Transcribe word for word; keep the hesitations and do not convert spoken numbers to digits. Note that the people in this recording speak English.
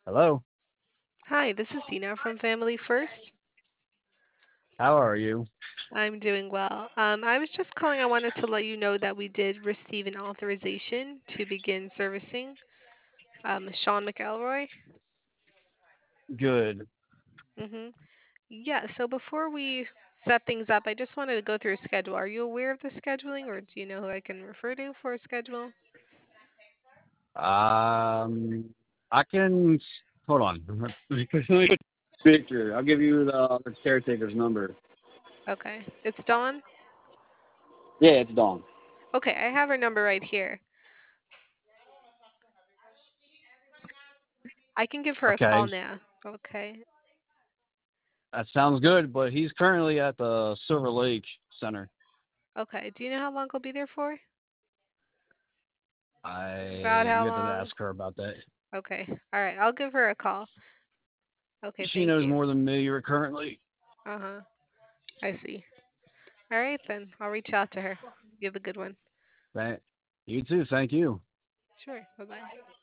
Hello. Hi, this is Dina from Family First. How are you? I'm doing well. Um, I was just calling. I wanted to let you know that we did receive an authorization to begin servicing um, Sean McElroy. Good. hmm Yeah, so before we set things up, I just wanted to go through a schedule. Are you aware of the scheduling, or do you know who I can refer to for a schedule? Um, I can hold on. Let me put a picture. I'll give you the, the caretaker's number. Okay, it's Dawn. Yeah, it's Dawn. Okay, I have her number right here. I can give her a call Okay, now. Okay, that sounds good. But he's currently at the Silver Lake Center. okay. Do you know how long he'll be there for? About I how you have to long? ask her about that. Okay. All right. I'll give her a call. Okay. She Thank knows you. more than me currently. Uh huh. I see. All right then. I'll reach out to her. You have a good one. That you too. Thank you. Sure. Bye bye.